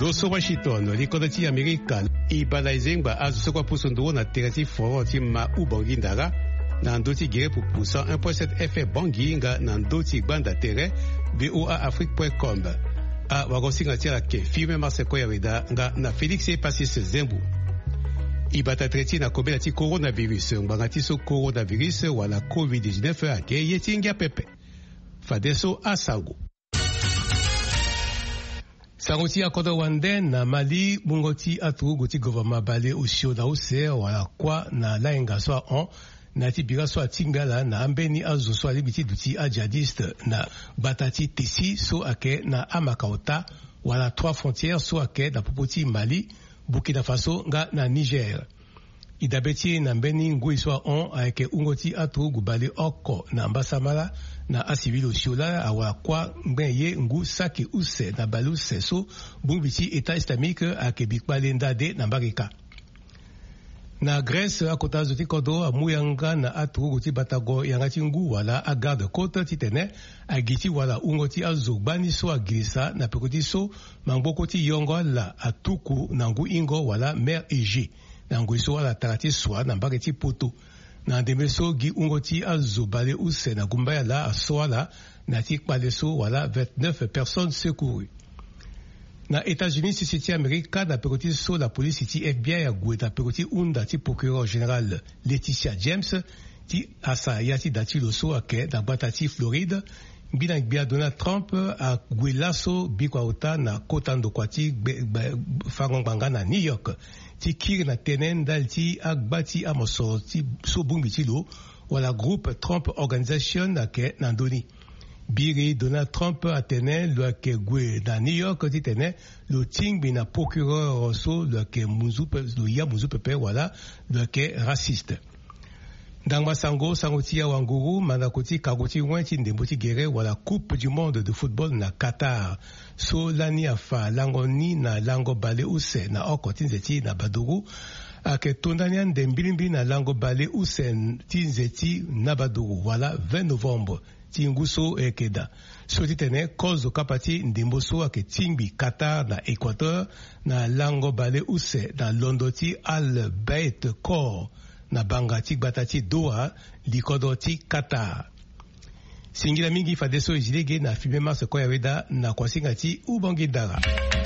Ndoso Washington, likodati Amerika, ibala izengba azu sokwa pusondo na terati foro ti ma ubongindara, na ndoti gere pupusa 1.7 FM banginga na ndoti gbanda tere, boaafrique.com. A wagosinga tira ke filme Maseko Yaweda nga na Felix Pasis Zembu. Ibata treti na kobela ti coronavirus, ngati so coronavirus wala COVID-19 ake yetinga pepe. Fadeso asango. Sangoti akodo wande na Mali bungoti atu goti government bale usio na use wala kwa na lainga so on na tibira so atingala na ambeni azu so alibiti duti ajadiste na batati tisi so ake na amakaota wala 3 frontières so ake na popoti Mali, Burkina Faso nga na Niger. Idabeti na mbeni ngui so on ake ungoti atu gubale oko na ambasamala na asivilo siola awa kwa mbenye ngu saki use na balu seso bumbiti État islamique ake bikbale ndade na mbarika. Na Grèce akota zoti kodo amuyanga na atu goti batago yangati ngu wala a garde côte titene agiti wala ungoti azogbani so agilisa na pekoti so mangbokoti yongo la atuku na ngu ingo wala mer Ege na ngu so wala tarati swa na mbaketi poto. Na ndemeso gi ungoti azobale use na gumbaya la aswala na tikpale so wala 29 personnes secourues. Na États-Unis siti Amerika na pekoti so la police ti FBI ya gweta pekoti unda ti procureur général Letitia James ti asa yati dati lo so ake na bata ti Floride mbina gbia Donald Trump a gwelaso bikwa uta na kotando kwa ti fangongbanga na New York ti kiri na tenen dal ti agbati amoso ti so bumbi ti lo wala groupe Trump Organization ake na ndoni. Biri Donald Trump a tenen lo ake gwe na New York ti tenen lo tingbi na procureur so lo ake lo ya muzu pepe wala lo ake raciste. Dangba sango tia wanguru manakoti kagoti wanti ndemboti gere wala Coupe du Monde de football na Qatar. So lani afa lango ni na lango bale use na oko tinzeti na baduru. Ake tondania ndembilimbi na lango bale use tinzeti na baduru wala 20 novembre. Tinguso ekeda. So titene kozo kapati ndemboso ake tingbi Qatar na Équateur na lango bale use na londoti Al Bayt Kor na bangati batati Doha likodoti Qatar. Singila mingi fadeso izilege na filme Maseko Yaweda na kwasingati ubongindara.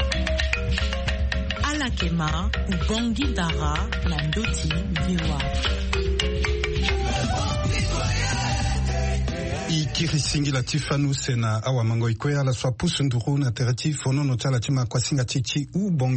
Alakema ubongindara na ndoti viwa. Ikiri singila tifanu sena awa mango ikoya la swa pusunduru na terati fono no tala tima kwa singa tichi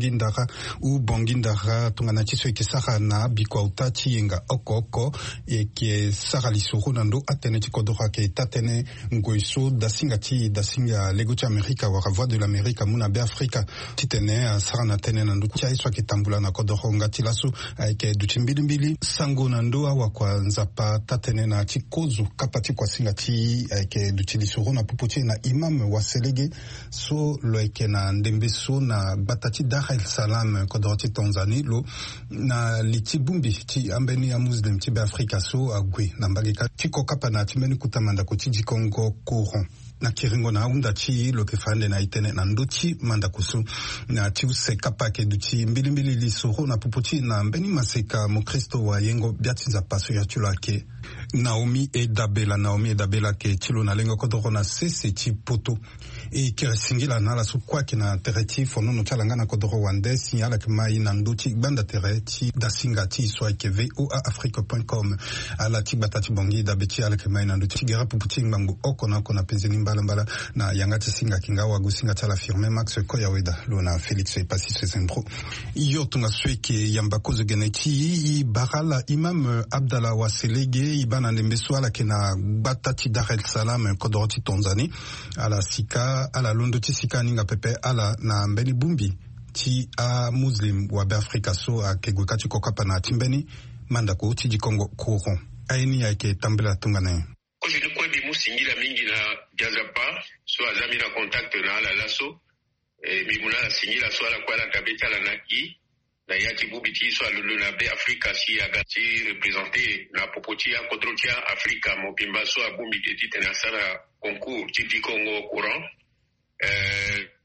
ubongindara tungana chiso ikisaka na bikwa utachi yenga oko eke saka lisuru nando atene chikodora ke tatene ngoiso dasinga legochi Amerika waka voix de l'Amérique muna be Afrika titene saka na tene nando chia iswa kitambula na kodoro ngati laso eke duchimbilimbili sango nando awa kwa nzapa tatene na chikozu kapati kwa singa ti eke duchilisuru na puputi na imam waselege so lo eke na ndembeso na batati Dar el Salam kodoroti Tanzanie lo na litibumbi ti ambeni ya muslim ti be Afrika so agwe na mbagika tiko kapa na timeni kutamanda kuti Kongo Coron na kiringo na unda chi lo kefande na itene na ndochi manda kusu na ti use kapa ke duchi mbili lisuru na puputi na mbeni maseka mokristo wa yengo biatinza paso ya tulake Naomi Edabela ke chilo na lengo kodoro na sese chi poto e kira singila na la su kwa kina tereti fono no chalanga na kodoro wande signala ke mai na ndochi banda tereti da singati so ke voaafrique.com ala ti batati bongi da beti ala ke mai na ndochi gera puputi ngambu oko na kona penzeni mbala na yangati singa kingawa gusinga chala firme Max Koyaweda lona Felix Pasis Zembro iyo tunga sweke yamba kozo geneti barala imam Abdallah Waselege ibana ndembeso ala kena batati Dar el Salam kodoroti Tanzanie ala sika ala londo ti sika ninga pepe ala na mbeni bumbi ti a muslim wa be Afrika so a kegwekati kokapa na timbeni mandako ti Kongo Coron aini yake tambela tungana Ojili kwa bimu singila mingi na Jazapa so azami na contact na ala laso bimuna la singila so ala kwa la kabeta la naki na yati bubiti so alulu na be Afrika si agati représenter na popoti ya kodrotia Afrika mobimba so abumbi tete na sala concours titi Congo Coran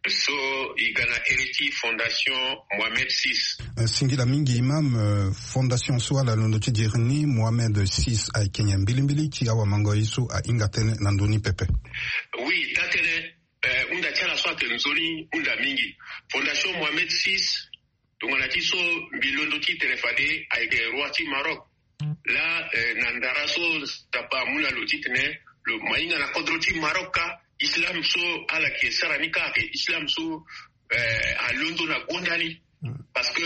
so igana heriti fondation Mohamed VI. Singila mingi imam fondation swala londo tidirni Mohamed VI a Kenya mbilimbili ti awa mango isu a ingatene nandoni pepe. Oui, tatene unda tiala swate nzoni unda mingi. Fondation Mohamed VI tungana tiso bilondo ti telefade aike roi ti Maroc. Là nandara so tapa mula lo titene lo mainga na kodro ti Maroka Islam so ala ke saranika ke Islam so a londo na gondani parce que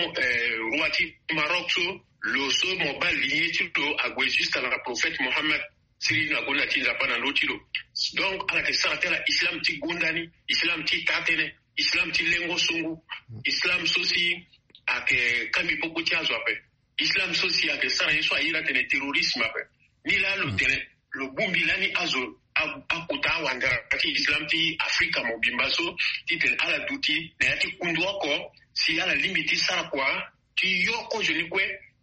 roi ti Maroc so lo so mobile lié ti to agwe juste à la prophète Mohammed siri na gonda ti zapana lotilo donc ala ke saratela Islam ti gondani Islam ti tatene Islam ti lengo sungu Islam so si ake kami poku ti azwape Islam so si ake sara yeso ayira tene terrorisme ape ni la lo tene lo bumbi lani azo akuta wandara kati Islam ti Afrika mo bimbaso ti ten ala duti na yati kundu wako si ala limiti sara kwa ti yoko joni kwe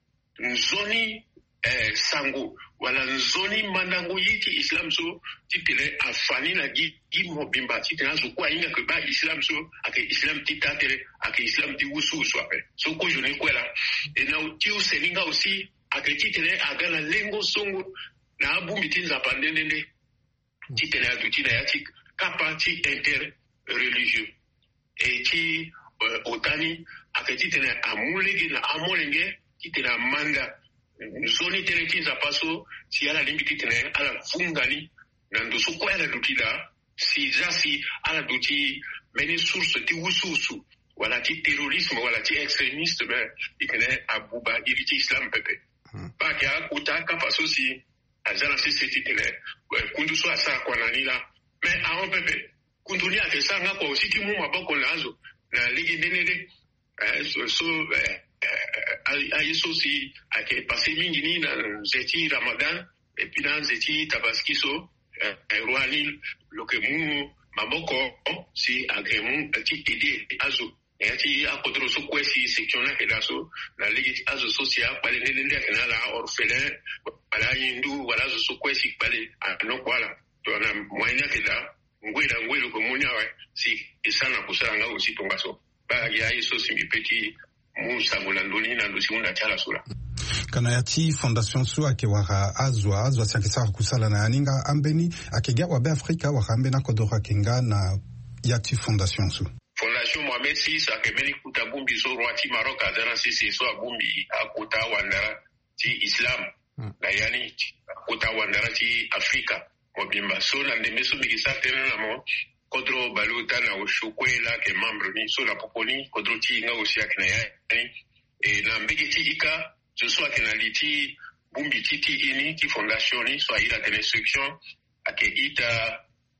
nzoni sango wala nzoni mandango yiti Islam so ti tele afani na gi mo bimba ti ten azo kwa inga ke ba Islam so ake Islam ti tatere ake Islam ti wusu so ape so ko joni kwe la e na ti o seninga aussi ake ti tele agana lengo songo na abumbi ti nzapandendende ti tene aduti na yati kapa ti interreligieux et ti otani ake ti tene amulege na amolenge ti tene amanda zoni tene ti nzapaso si ala limbi ti tene ala vungani na ndoso ko ala duti da si jasi ala duti meni source ti wususu wala ti terrorisme wala ti extrémiste ben ti tene abuba iri ti Islam pepe ba kia uta kapa so si azana sisi titele kundu so asa kwa nanila me aon pepe kundu ni ake sanga kwa usiki mu maboko nazo na ligi denede so ayeso si ake pase mingi ni na zeti Ramadan et puis dans zeti tabaski so roani loke mu maboko si ake mu ti ide azo yati akodro so kwesi section na kedaso na ligi azo social pale nende kana la orphelin wala yindu wala zo kwesi pale anokwala to na mwaina keda ngwelo ko munya wa si isana kusanga usitonga so ba ya iso simipeti musa mulandoni na ndosimunda chala sura kana yati fondation so ake wara azwa siakisa kusala na aninga ambeni akega wa be Afrika wa hambe na kodora kinga na yati fondation so Fondation Mohamed VI akemeni kutabumbi so roi ti Maroc azana sisi so abumbi akuta wandara ti Islam na yani akuta wandara ti Afrika mobimba so na ndeme so bikisa tena na mo kodro baluta na ushukwela ke membre ni so la poponi kodro ti nga osi akina yani e na mbigi ti ika je so akina liti bumbi ti ini ti fondation ni so ila tene section ake ita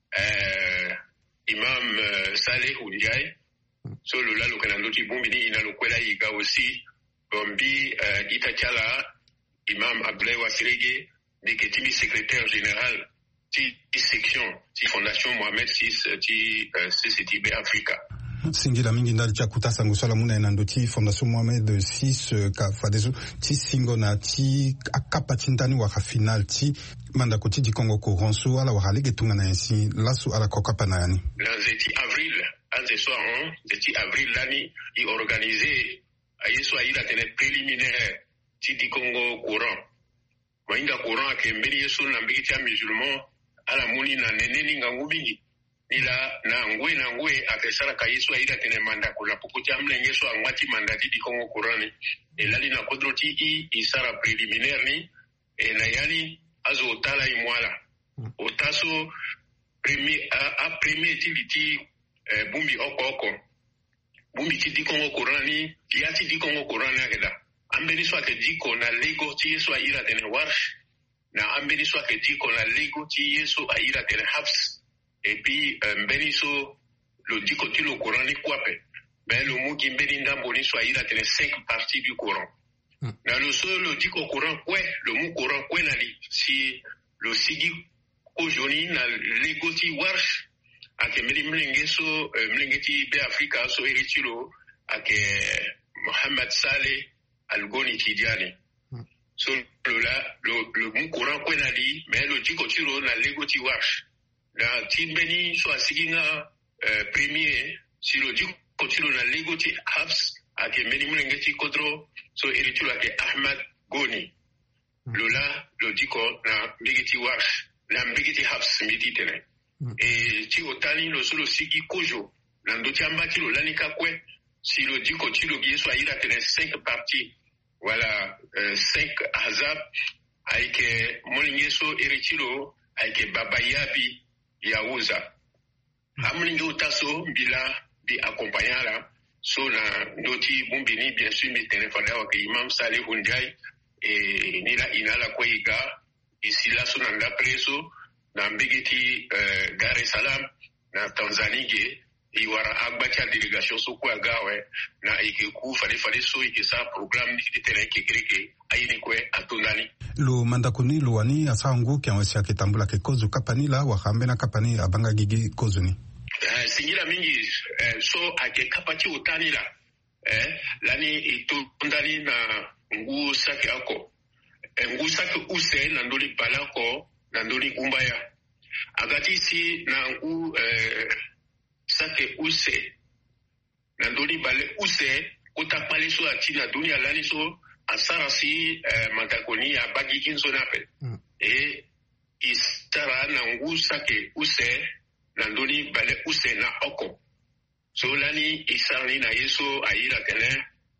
Imam Saleh Ndiaye so lola lokanando ti bumbi ni ina lokwela iga aussi bombi itachala Imam Abdoulaye Wasirege diketimi secrétaire général ti section ti fondation Mohamed VI ti CCTB Africa singila mingi ndali cha kutasa ngusala muna ina ndoti fondation Mohamed VI ka fadezo ti singo na ti akapa tintani waka final ti manda koti di Congo Koronso ala wakalege tunga na yansi lasu ala kokapa na yani na zeti avril anze so zeti avril lani i organiser ayeso aila tene préliminaire ti di Congo courant mainga courant akembeli yeso na mbiki ti musulman ala muni na neneni ngangu mingi nila na ngwe akesara kayeso aila tene manda kula pokuti amlenge so angwati manda ti di Congo courant ni elali na kodro ti isara préliminaire ni e na yani azo otala imwala otaso premier ti bumbi oko bumbi ti di Congo Korani yati di Congo Korani akeda ambeni so ake diko na lego ti yeso aira tene warsh na ambeni so ake diko na lego ti yeso aira tene hafs et puis mbeni so lo diko ti lo Korani kwape ben lo mugi mbeni ndambo ni so aira tene 5 parties du Coran na lo so lo diko Coran kwe lo mu Coran kwe na li si lo sigi ojoni na lego ti warsh ake mlenge ti be Afrika so eritiro ake Mohamed Saleh Algoni Tidiane so lo mu Coran kwe na li mais lo diko tiro na lego ti warsh na ti mbeni so asiginga premier si lo di kotilo na legoti Habs ake meni mulengeti kodro so eritilo ake Ahmad Goni lola lo diko na mbigiti Warsh na mbigiti Habs miti tene e ti otani lo solo sigi kojo na ndoti ambati lo lanika kwe si lo diko tilo bieso aira tene 5 parties voilà 5 Ahzab aike molingeso eritilo aike Babayabi Yaouza amlingo taso bila bi accompagnala so na ndoti bumbini bien sûr mi téléphone wa ke Imam Saleh Hunjai e nila inala kweiga isila so na preso na mbigiti Dar es Salaam na Tanzania ge iwara agbacha délégation so kwa gawe na ikeku fale so ikisa programme ni tere kekreke ayini kwe atundani lo mandakuni lo wani asangu ke onsia ke tambula ke kozu kapanila wa hambe na kapani abanga gigi kozuni singira mingi so ake kapati utani la lani itundani na ngu sake ako ngu sake use na ndoli balako na ndoli kumbaya agati si na ngu sake use na ndoli bale use utapale so atina dunia lani so asara si mandakuni ya bagi kinso nape istara na ngu sake use na ndoni bale use na oko so lani isarni na yeso aira tene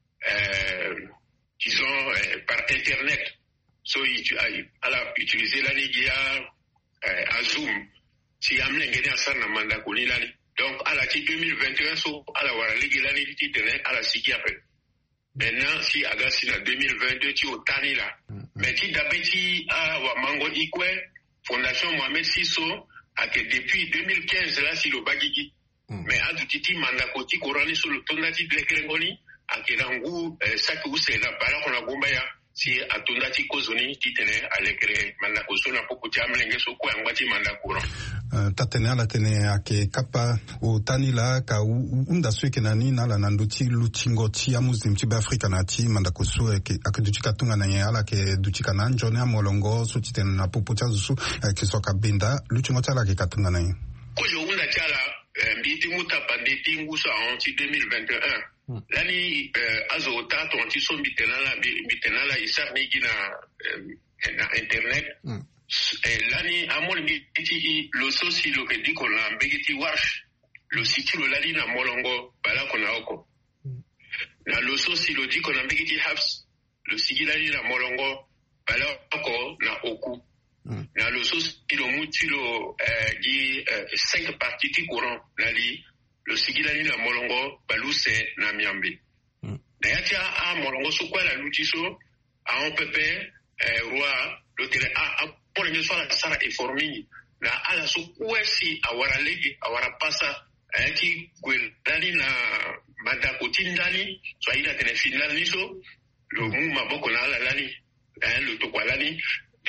disons par internet so ala utiliser lani dia a Zoom si amlengeni asar na manda koni lani donc ala ti 2021 so ala wara ligi lani ti tene ala siki après maintenant si agasi na 2022 ti otani la mais ti dabeti a wa mango ikwe fondation Mohamed Sisso ake depuis 2015 là si le bagigi mais adutiti manda koti korani sur le tondati blekrengoni ake rangu saki usela bala kona gomba ya si atondati kozoni titene alekre manda kosona poko chamlenge so ko angwati manda koro tatene ala tene ake kapa o tanila ka unda sweke nani nala nanduti luchingo ti amuzim ti Afrika na ti manda koso ake duchika tunga na ala ke duchika na njone amolongo so titene na popo cha zusu ke soka benda luchingo tala ke katunga na kojo unda chala mbiti muta pandeti ngusa en 2021 lani azo tato anti so mbitenala isarni na internet lani amol mbiti lo sosi lo ke diko la mbiti Warsh lo siti lo lani na molongo balako na oko na lo sosi lo diko na mbiti Habs lo sigi lani na molongo balako na oku na lo sosi lo muti lo di 5 parties ti courant na li lo sigi lani na molongo baluse na miambe na yatia a molongo so kwa la lutiso a on pepe roi lo tere a pour les soirs sara informing na ala so kwesi awara legi awara pasa ayaki gwelani na madako tindani so ila tene final niso lo mu maboko na ala lani le to kwa lani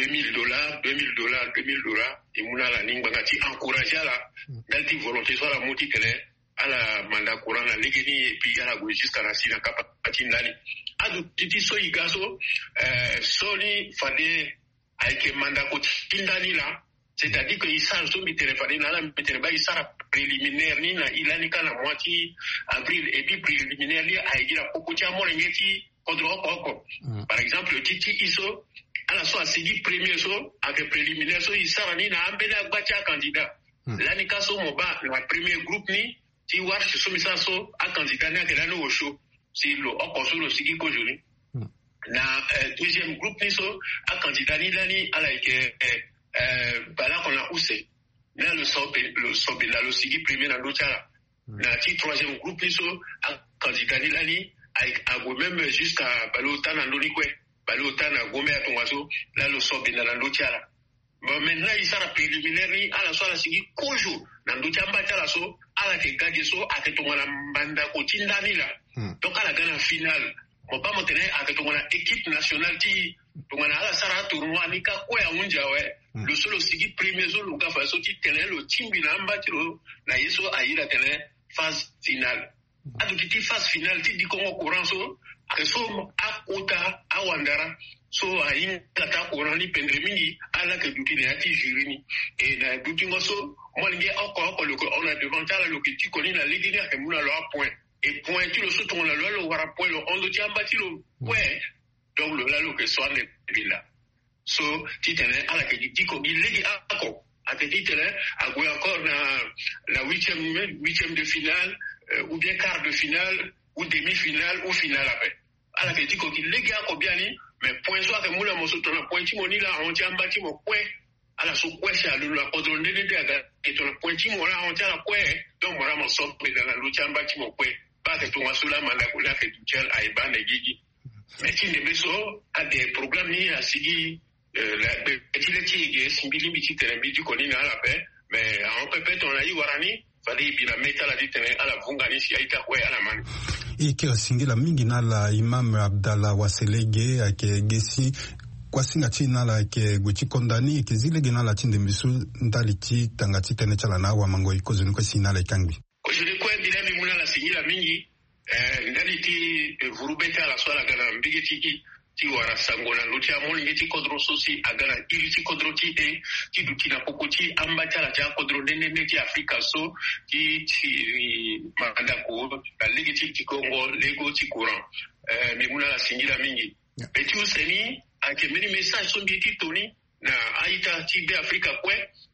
$2000 et muna la lingba ngati encourager la dalti volonté so la moti tene ala manda kurana legeni et puis ala go jusqu'à la sina kapati ndani adu titi so igaso soni fade avec manda ko tindani la c'est-à-dire que isar so mi téléphone na la mi téléba isar préliminaire ni na ilani kana moitié avril et puis préliminaire li aïgira poko cha mo ngeti kodro ko par exemple titi iso ala so asidi premier so avec préliminaire so isar ni na ambela gbacha candidat lani kaso mo ba na premier groupe ni ti Warsh so misaso a candidat na kela no show si lo okoso lo sigi ko joni na deuxième groupe ni so a candidat ni lani ala ke bala kona use na le sobe la lo sigi premier na ndochala na ti troisième groupe ni so a candidat ni lani a go même jusqu'à balota na ndolikwe balota na gome ya tongwaso la lo sobe na ndochala bon maintenant il sera préliminaire ni ala so ala sigi kojo na ndochamba chala so ala ke gaje so aketongana mbanda ko tindani la donc ala gana final mo pas monter aketongana équipe nationale ti tongana ala sara tournoi ni ka ko ya unja we le solo sigi premier zo luka fa so ti tele lo timbi na mbati lo na yeso aira tele phase finale adu ti phase finale ti di Congo courant so akeso akota awandara so ayin kata korani pendre mingi ala ke duti ne ati jurini et na duti ngoso mo linge oko le on a devant la lokiti koni na ligini akemuna lo point et point tu le saut on la lo wara point lo on do tiambati lo ouais donc le la lo que soit ne bila so titene ala ke duti ko ilegi ako atitene agwe encore na huitième de finale ou bien quart de finale ou demi-finale ou finale après ala ke duti ko ilegi ako biani mais point soit que moula mo soto na point timoni la on tient bâti mo point ala so kwesha lu la kodro ndende aga et to point timo la on tient la point donc mora mo so pe na lu tient bâti mo point pas que to masula manda kula ke tuchel aiba ne gigi mais tinde beso a des problèmes ni a sigi la petit qui simbili biti telembi du koni na la paix mais on peut peut on a eu warani fali bila meta la ditene ala vungani si aita kwa ala mani ikirasingila mingi nala Imam Abdallah Waselege ake gesi kwa singa china la ke guchi kondani ke zile gena la tinde misu ndaliti tangati tene chala na wa mango ikozo ni kwa sina la ikangi ko je ko ndila mi muna la singila mingi ndaliti vurubeta la swala gana mbigi tiki ti wara sangona lutia moni ngeti kodro sosi agana iriti kodro ti ti dutina pokoti ambata la ja kodro nene ti Afrika so ti manda ko ligi ti Congo lego ti courant mi muna la singila mingi beti useni ake mini message so bi ti toni na aita ti be Afrika kwe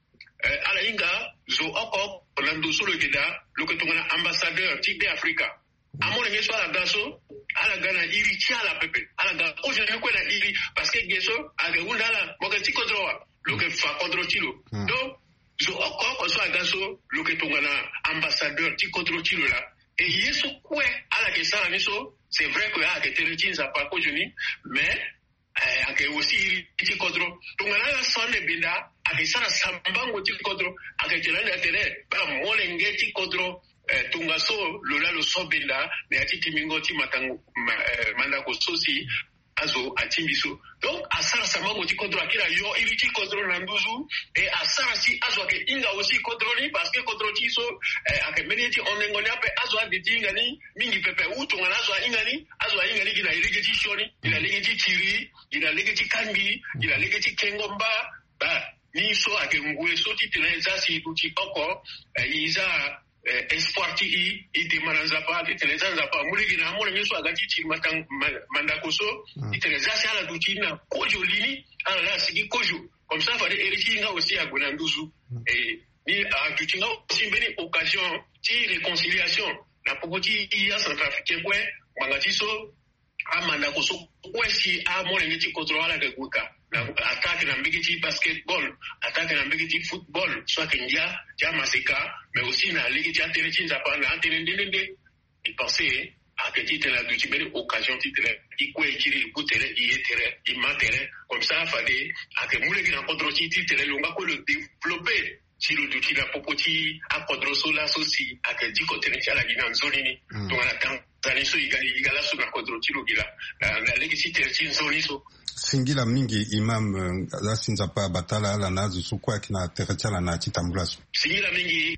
ala inga zo oko lando solo keda loketongana ambassadeur ti be Afrika amone ngeso ala gaso ala gana iri chala pepe ala ga oje ne kwela iri parce que geso aga undala mogati kodroa loke fa kodro tilo donc zo oko so agaso loke tongana ambassadeur ti kodro tilo la et yeso kwe ala ke sala niso c'est vrai que a ke teretinza pa ko joni mais ake aussi iri ti kodro tongana la sonne binda ake sala sambango ti kodro ake telanda tere ba mole ngeti kodro tunga so lola lo sobenda ne atiti mingoti matangu mandako sosi azo atimbiso donc asara samango ti kontro akira yo iri ti kontro na nduzu et asara si azo ke inga aussi kontroli parce que kontro ti so ake meneti onengoni ape azo aditi ngani mingi pepe utu ngana azo ingani gina ilege ti shoni ila lege ti tiri ila lege ti kangi ila lege ti kengomba ba ni so ake ngwe so ti teneza si uti oko iza espoir ti ite mananzapa itenezanzapa muligi na amone nyeso agati ti mandakoso itenezasi ala duti na kojo lini ala la sigi kojo comme ça fallait hériter nga aussi à Gonanduzu et ni a duti nga aussi beni occasion ti réconciliation na pokoti ya centrafricain kwe mangati so amandakoso kwesi amone ngeti contrôle de guka na attaque na mbigiti basketball attaque na mbigiti football soit kendia jamaseka mais aussi na ligue ti terechinza pa na tenendende il pensait à que titre la duti belle occasion titre ikwe kiri butere ietere imatere comme ça fallait à que moule qui rencontre titre longa ko le développer si le duti la popoti a kodroso la sosi à que diko terecha la gina nzolini donc na Tanzanie so igala so na kodroti lo gila na ligue ti terechinza zoliso singila mingi Imam lasinza pa batala ala nazu sukwa kina terechala na chitambulaso singila mingi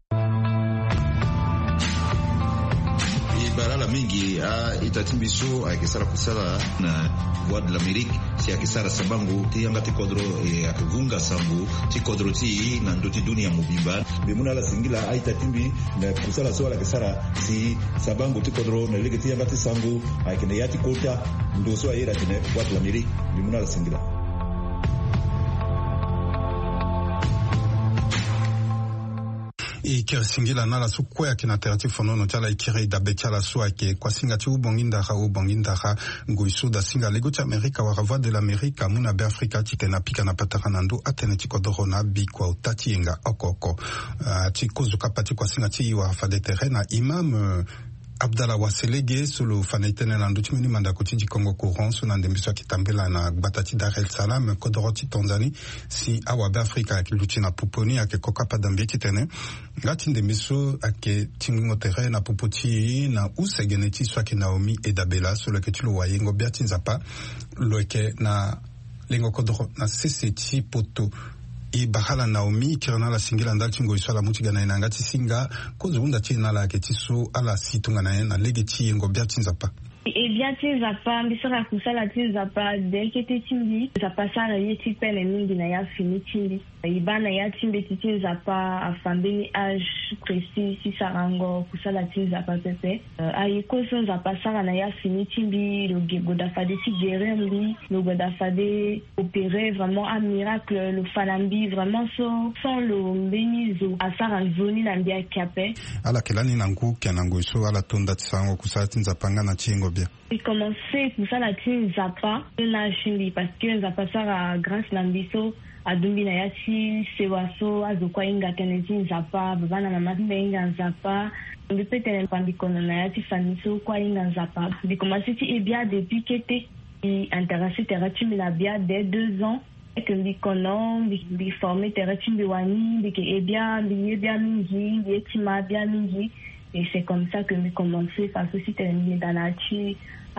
barala mingi itatimbiso akisara kusala na voix de l'Amérique si akisara sabangu ti yanga ti kodro akivunga sambu ti kodro ti na ndoti dunia mubimba bimuna la singila itatimbi na kusala so la kisara si sabangu ti kodro na lege ti yanga ti sangu akine yati kota ndoso ayira tine voix de l'Amérique bimuna la singila ikirasingila nala sukwa kina alternative fonono tala ikire da betala so ke kwa singa ti ubongindaha nguisu da singa lego ti Amerika wa voix de l'Amérique muna be Afrika ti tena pika na pataranando atene ti kodoro na bi kwa utati yenga okoko ti kozuka pati kwa singa ti wa fa de terrain Imam Abdallah Waselege solo fanetene na nduti mini manda kuti di Congo courant so na ndembiso kitambela na batati Dar es Salaam kodoroti Tanzanie si awabe Afrika kiluti na puponi ake koka padambe titene ngati ndembiso ake tingo terrain na pupoti na usegeneti so ake Naomi Edabela solo ke tilo wayengo biati nzapa loke na lengo kodoro na CCT poto i bahala Naomi kirana la singila ndalti ngo isala mutiga na inangati singa kozunda tina la ketiso ala situnga na lege ti ngo biatinza pa et bien ti nzapa mbisaka kusala ti nzapa deke ti timbi nzapa sara ye ti pene mingi na ya fini timbi iba na ya timbe ti nzapa afambeni age précis si sarango kusala ti nzapa pepe ayeko so nzapa sara na ya fini timbi lo goda fade ti guérir mbi lo goda fade opérer vraiment un miracle lo falambi vraiment so sans lo mbeni zo asara nzoni na mbi akape ala kelani nangu kenango so ala tonda tsango kusala ti nzapa nga na chingo bia. J'ai commencé pour ça la team Zapa na shimbi parce que Zapa sara grâce na mbiso adumbi na yati sewaso azokwa inga tenezi Zapa baba na mama inga Zapa depuis tene pandikono na yati famiso kwa inga Zapa j'ai commencé ti ebia depuis que t'es intéressé terratum la bia dès 2 ans et que bikono bi formé terratum biwani bi ke ebia bi mingi bi etima bia mingi. Et c'est comme ça que j'ai commencé parce que c'était dans la chi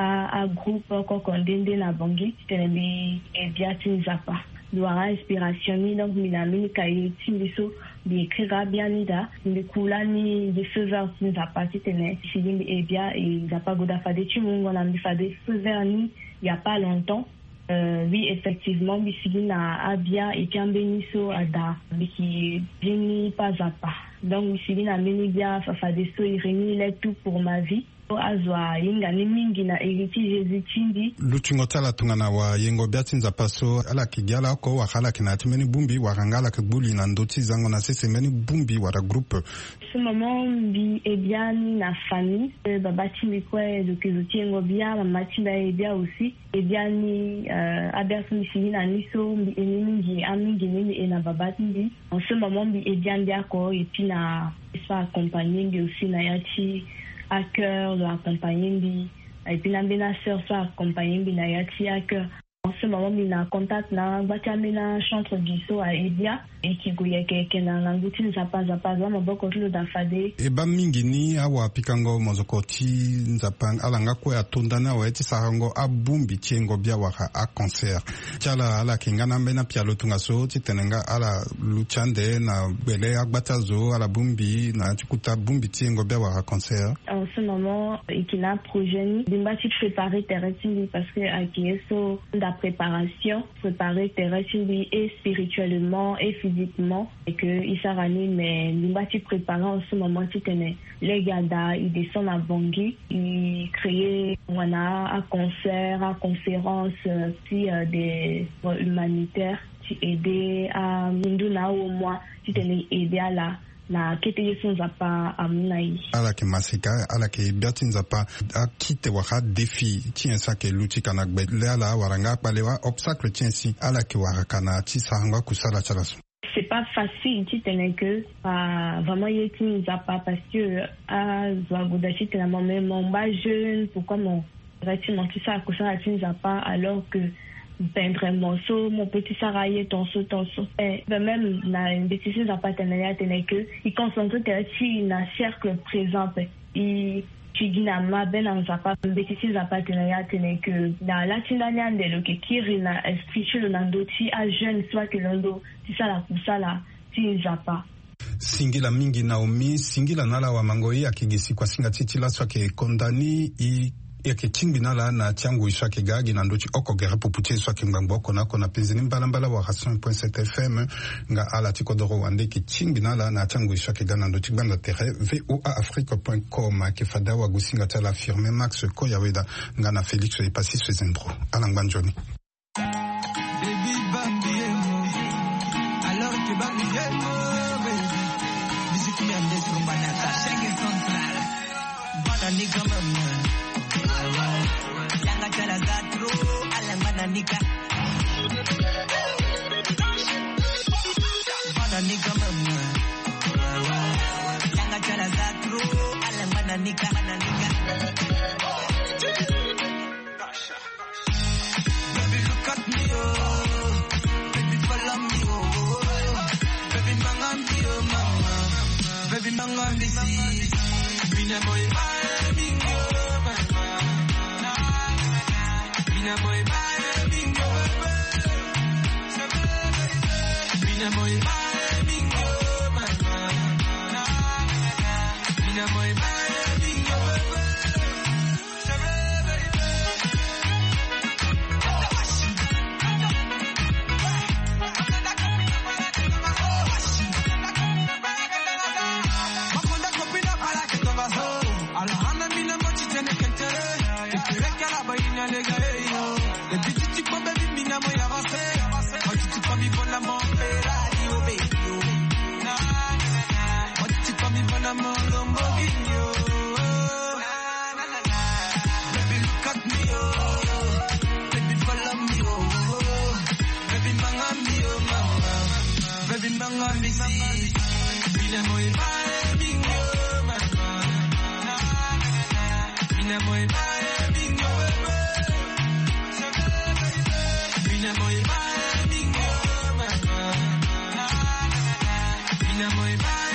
à groupe kokondende na bangi c'était bien tinzapa doit inspiration ni donc minamini kai timbiso bi écrire bien nida ni kulani de faiseur tinzapa c'était fini et bien et zapa goda fade chimungo na mi fade faiseur ni il y a pas longtemps. Oui, effectivement, Misigina a bien été un bénisso à da, mais qui vient pas à pas. Donc, Misigina a mené bien, fa des so, il réunit tout pour ma vie. Azwa yinga ni mingi na eriti Jésus chindi luchingotala tungana wa yengo biatinza paso ala kigiala ko wakala kinati meni bumbi warangala kebuli na ndoti zango na sese meni bumbi wara groupe ce moment bi ebiani na famille baba chimbi kwe de kizuti yengo bia mama chimba ebia aussi ebiani aberso misini na niso bi eningi amingi nini ena baba chimbi en ce moment bi ebiani bia ko et puis na ça accompagner bi aussi na yati à cœur de l'accompagner et puis la sœur ça accompagner na yati à cœur en ce moment il a contact na batamina chantre giso à Edia et qui goye ke na languti nzapa za maboko tulo da fade e ba mingi ni awa pikango mozokoti nzapa alanga ko ya tondana wa eti sarango abumbi tiengo bia waka a concert chala ala kingana mbena pialo tunga so titenenga ala luchande na bele agbatazo ala bumbi na tikuta bumbi tiengo bia waka concert en ce moment ikina projet ni dimbati préparer terrestre parce que akieso da préparation préparer terrestre et spirituellement et physiquement et que Isarani mais Limbati préparait en ce moment tu tenais les gada il descend à Bangui il créait un concert à conférence puis des humanitaires tu aidais à Minduna au moins tu tenais aider à la kete yesu nzapa amunai ala ke masika ala ke biati nzapa akite waka défi tien sa ke luti kana gbele ala waranga palewa obstacle tien si ala ke warakana ti sanga kusala chalaso c'est pas facile tu tenais que vraiment yetu nzapa parce que à Zwagodachi tena même mon bas jeune pourquoi mon relativement tout ça kusala ti nzapa alors que peindre morceau mon petit saraye tonso même na une bêtise à partenariat tenait que il concentre sur na cercle présent il chigina ma ben en zapa bêtise à partenariat tenait que dans la tinaniande le qui rina spirituel nandoti a jeune soit que l'ondo si ça la kusala ti zapa singila mingi Naomi singila nala wa mangoi akigisi kwa singa titila swa ke kondani i yake tingbinala na tiangu ishake gagi na ndochi oko gera poputie swake mbamboko nako na penzini mbala wa 100.7 FM nga ala tiko doro wande ki tingbinala na tiangu ishake gana ndochi banda tere voaafrique.com ke fada wa gusinga tala firme Max Koyaweda nga na Félix et Passis Fezendro ala ngbanjoni baby bambi alors que bambi baby musique mi ande rumbana ka shenge central bana ni kama Langa chala zatro, alanga nika. Bana nika mama. Langa chala zatro, alanga nika, Baby look at me oh, baby follow me oh, baby manga me oh mama, baby manga me see, bina boy baby oh mama. Bina boy bye bingo Bina boy bye bingo Bina boy bye bingo baby manga missy. Bina moy bae bingo mama. Bina moy bae bingo mama. Bina moy bae bingo mama. Bina moy bae